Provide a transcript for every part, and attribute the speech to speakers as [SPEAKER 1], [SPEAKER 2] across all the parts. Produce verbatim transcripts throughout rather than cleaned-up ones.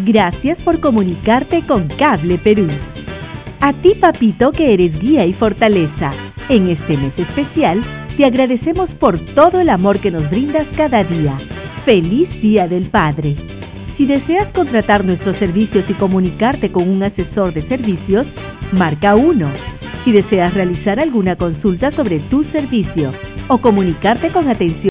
[SPEAKER 1] Gracias por comunicarte con Cable Perú. A ti, papito, que eres guía y fortaleza, en este mes especial, te agradecemos por todo el amor que nos brindas cada día. ¡Feliz Día del Padre! Si deseas contratar nuestros servicios y comunicarte con un asesor de servicios, marca uno. Si deseas realizar alguna consulta sobre tu servicio o comunicarte con atención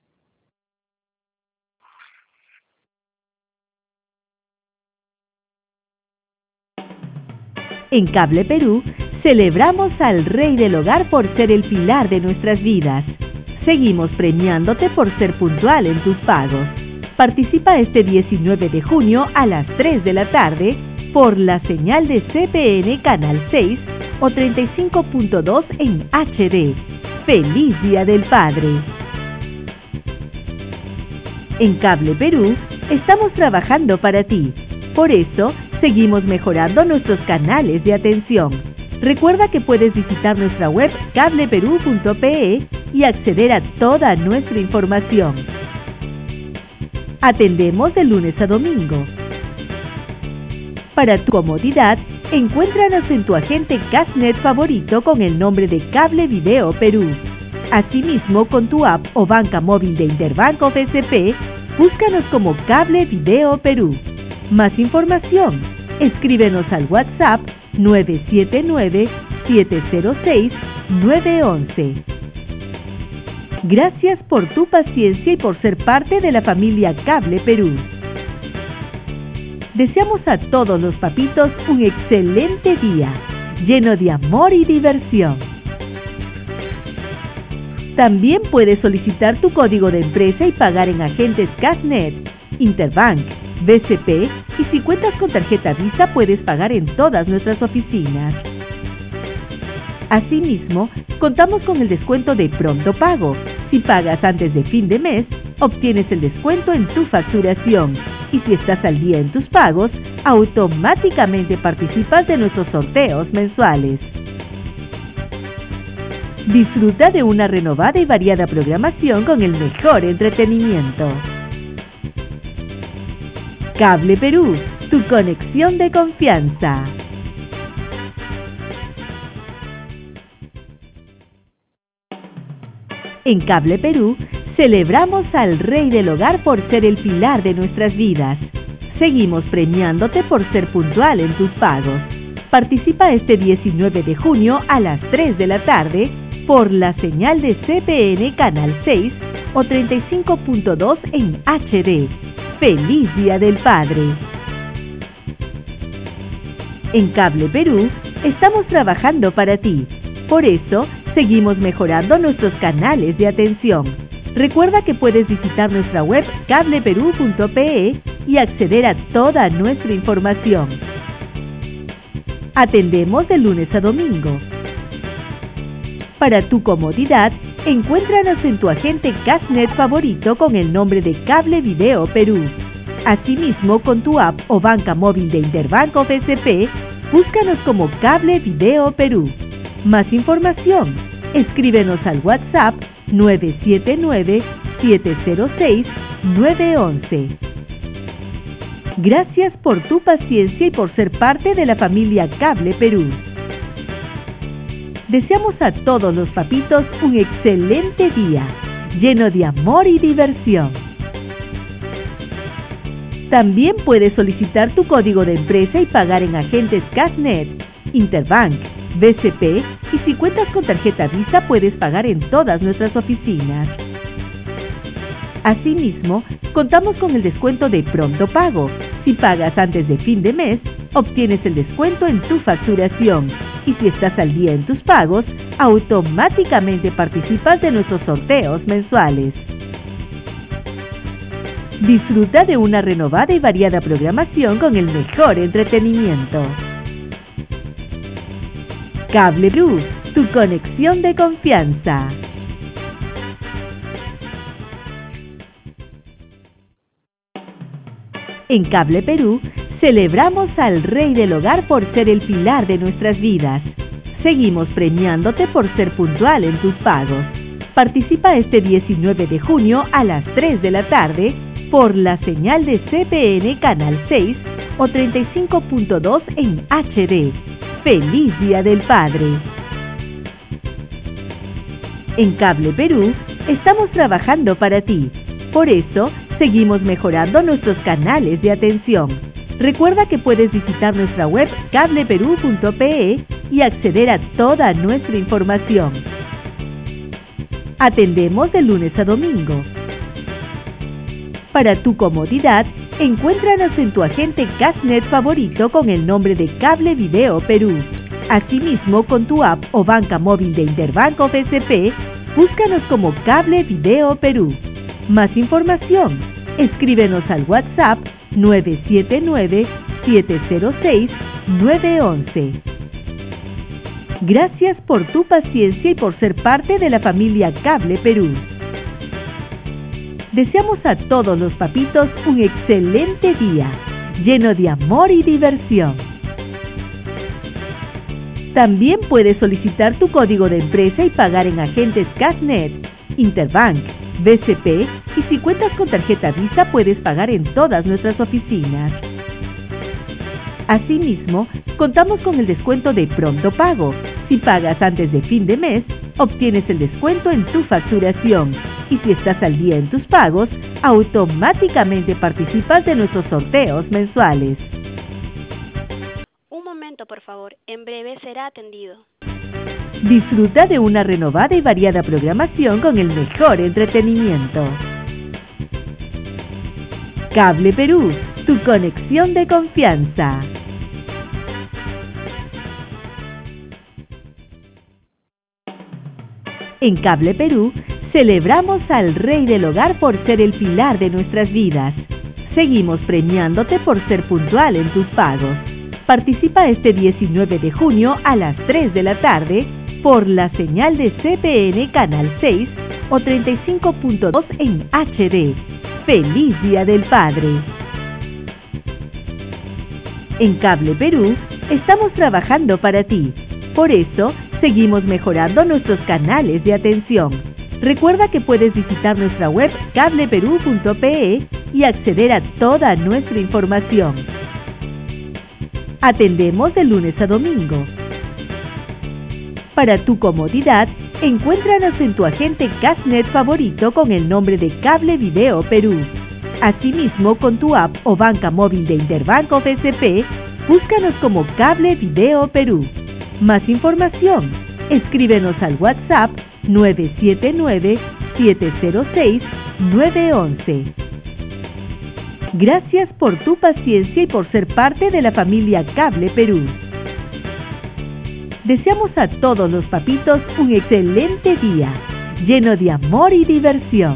[SPEAKER 1] en Cable Perú, celebramos al Rey del Hogar por ser el pilar de nuestras vidas. Seguimos premiándote por ser puntual en tus pagos. Participa este diecinueve de junio a las tres de la tarde por la señal de C P N Canal seis o treinta y cinco punto dos en H D. ¡Feliz Día del Padre! En Cable Perú, estamos trabajando para ti. Por eso, seguimos mejorando nuestros canales de atención. Recuerda que puedes visitar nuestra web cable perú punto pe y acceder a toda nuestra información. Atendemos de lunes a domingo. Para tu comodidad, encuéntranos en tu agente Cashnet favorito con el nombre de Cable Video Perú. Asimismo, con tu app o banca móvil de Interbank o B C P, búscanos como Cable Video Perú. Más información, escríbenos al WhatsApp nueve siete nueve, siete cero seis, nueve uno uno. Gracias por tu paciencia y por ser parte de la familia Cable Perú. Deseamos a todos los papitos un excelente día, lleno de amor y diversión. También puedes solicitar tu código de empresa y pagar en agentes Cashnet, Interbank, B C P, y si cuentas con tarjeta Visa puedes pagar en todas nuestras oficinas. Asimismo, contamos con el descuento de Pronto Pago. Si pagas antes de fin de mes, obtienes el descuento en tu facturación. Y si estás al día en tus pagos, automáticamente participas de nuestros sorteos mensuales. Disfruta de una renovada y variada programación con el mejor entretenimiento. Cable Perú, tu conexión de confianza. En Cable Perú, celebramos al Rey del Hogar por ser el pilar de nuestras vidas. Seguimos premiándote por ser puntual en tus pagos. Participa este diecinueve de junio a las tres de la tarde por la señal de C P N Canal seis o treinta y cinco punto dos en H D. ¡Feliz Día del Padre! En Cable Perú, estamos trabajando para ti. Por eso, seguimos mejorando nuestros canales de atención. Recuerda que puedes visitar nuestra web cable perú punto pe y acceder a toda nuestra información. Atendemos de lunes a domingo. Para tu comodidad, encuéntranos en tu agente Cashnet favorito con el nombre de Cable Video Perú. Asimismo, con tu app o banca móvil de Interbank o B C P, búscanos como Cable Video Perú. Más información, escríbenos al WhatsApp nueve siete nueve, siete cero seis, nueve uno uno. Gracias por tu paciencia y por ser parte de la familia Cable Perú. Deseamos a todos los papitos un excelente día, lleno de amor y diversión. También puedes solicitar tu código de empresa y pagar en agentes Cashnet, Interbank, B C P, y si cuentas con tarjeta Visa puedes pagar en todas nuestras oficinas. Asimismo, contamos con el descuento de Pronto Pago. Si pagas antes de fin de mes, obtienes el descuento en tu facturación. Y si estás al día en tus pagos, automáticamente participas de nuestros sorteos mensuales. Disfruta de una renovada y variada programación con el mejor entretenimiento. Cable Perú, tu conexión de confianza. En Cable Perú, celebramos al Rey del Hogar por ser el pilar de nuestras vidas. Seguimos premiándote por ser puntual en tus pagos. Participa este diecinueve de junio a las tres de la tarde por la señal de C P N Canal seis o treinta y cinco punto dos en H D. ¡Feliz Día del Padre! En Cable Perú estamos trabajando para ti. Por eso, seguimos mejorando nuestros canales de atención. Recuerda que puedes visitar nuestra web cable perú punto pe y acceder a toda nuestra información. Atendemos de lunes a domingo. Para tu comodidad, encuéntranos en tu agente Cashnet favorito con el nombre de Cable Video Perú. Asimismo, con tu app o banca móvil de Interbanco B C P, búscanos como Cable Video Perú. Más información, escríbenos al WhatsApp nueve siete nueve, siete cero seis, nueve uno uno. Gracias por tu paciencia y por ser parte de la familia Cable Perú. Deseamos a todos los papitos un excelente día, lleno de amor y diversión. También puedes solicitar tu código de empresa y pagar en agentes Cashnet, Interbank, B C P y si cuentas con tarjeta Visa puedes pagar en todas nuestras oficinas. Asimismo, contamos con el descuento de Pronto Pago. Si pagas antes de fin de mes, obtienes el descuento en tu facturación. Y si estás al día en tus pagos, automáticamente participas de nuestros sorteos mensuales.
[SPEAKER 2] Un momento, por favor. En breve será atendido.
[SPEAKER 1] Disfruta de una renovada y variada programación con el mejor entretenimiento. Cable Perú, tu conexión de confianza. En Cable Perú, celebramos al Rey del Hogar por ser el pilar de nuestras vidas. Seguimos premiándote por ser puntual en tus pagos. Participa este diecinueve de junio a las tres de la tarde por la señal de C P N Canal seis o treinta y cinco punto dos en H D. ¡Feliz Día del Padre! En Cable Perú estamos trabajando para ti. Por eso, seguimos mejorando nuestros canales de atención. Recuerda que puedes visitar nuestra web cable perú punto pe y acceder a toda nuestra información. Atendemos de lunes a domingo. Para tu comodidad, encuéntranos en tu agente Cashnet favorito con el nombre de Cable Video Perú. Asimismo, con tu app o banca móvil de Interbanco B C P, búscanos como Cable Video Perú. Más información, escríbenos al WhatsApp nueve siete nueve, siete cero seis, nueve uno uno. Gracias por tu paciencia y por ser parte de la familia Cable Perú. Deseamos a todos los papitos un excelente día, lleno de amor y diversión.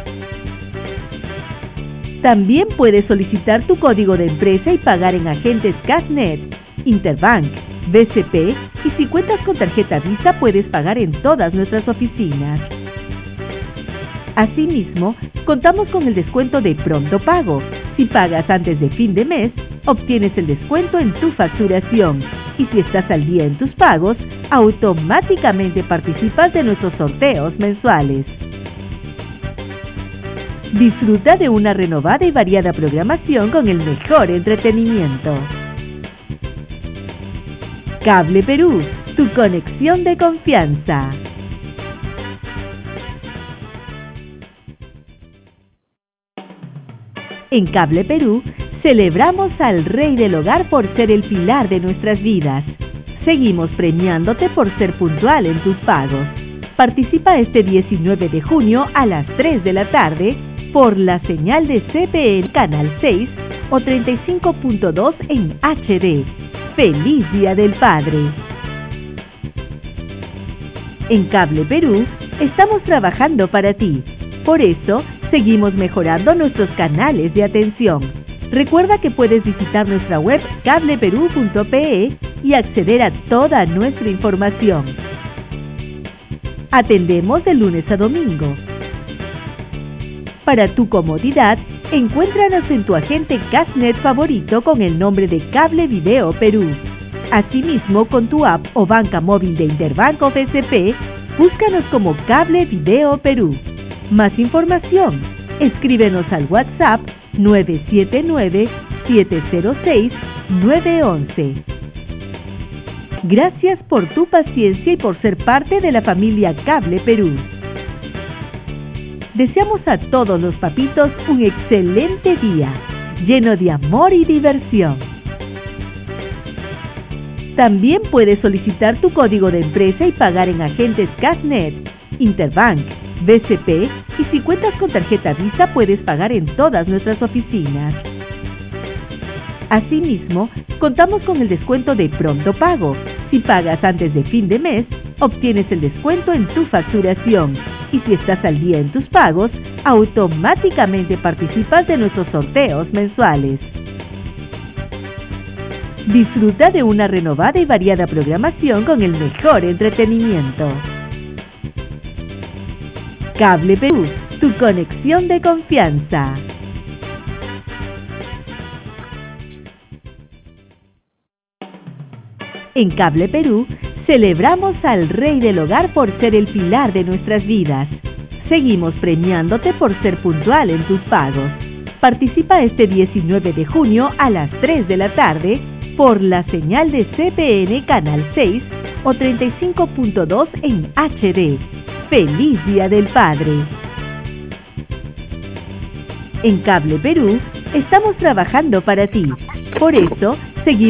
[SPEAKER 1] También puedes solicitar tu código de empresa y pagar en agentes Cashnet, Interbank, B C P y si cuentas con tarjeta Visa puedes pagar en todas nuestras oficinas. Asimismo, contamos con el descuento de Pronto Pago. Si pagas antes de fin de mes, obtienes el descuento en tu facturación. Y si estás al día en tus pagos, automáticamente participas de nuestros sorteos mensuales. Disfruta de una renovada y variada programación con el mejor entretenimiento. Cable Perú, tu conexión de confianza. En Cable Perú, celebramos al Rey del Hogar por ser el pilar de nuestras vidas. Seguimos premiándote por ser puntual en tus pagos. Participa este diecinueve de junio a las tres de la tarde por la señal de C P N Canal seis o treinta y cinco punto dos en H D. ¡Feliz Día del Padre! En Cable Perú estamos trabajando para ti. Por eso, seguimos mejorando nuestros canales de atención. Recuerda que puedes visitar nuestra web cable perú punto pe y acceder a toda nuestra información. Atendemos de lunes a domingo. Para tu comodidad, encuéntranos en tu agente Cashnet favorito con el nombre de Cable Video Perú. Asimismo, con tu app o banca móvil de Interbanco B C P, búscanos como Cable Video Perú. Más información, Escríbenos al WhatsApp nueve siete nueve, siete cero seis, nueve uno uno. Gracias por tu paciencia y por ser parte de la familia Cable Perú. Deseamos a todos los papitos un excelente día, lleno de amor y diversión. También puedes solicitar tu código de empresa y pagar en agentes Casnet, Interbank, B C P, y si cuentas con tarjeta Visa puedes pagar en todas nuestras oficinas. Asimismo, contamos con el descuento de Pronto Pago. Si pagas antes de fin de mes, obtienes el descuento en tu facturación. Y si estás al día en tus pagos, automáticamente participas de nuestros sorteos mensuales. Disfruta de una renovada y variada programación con el mejor entretenimiento. Cable Perú, tu conexión de confianza. En Cable Perú, celebramos al Rey del Hogar por ser el pilar de nuestras vidas. Seguimos premiándote por ser puntual en tus pagos. Participa este diecinueve de junio a las tres de la tarde por la señal de C P N Canal seis o treinta y cinco punto dos en H D. ¡Feliz Día del Padre! En Cable Perú, estamos trabajando para ti. Por eso,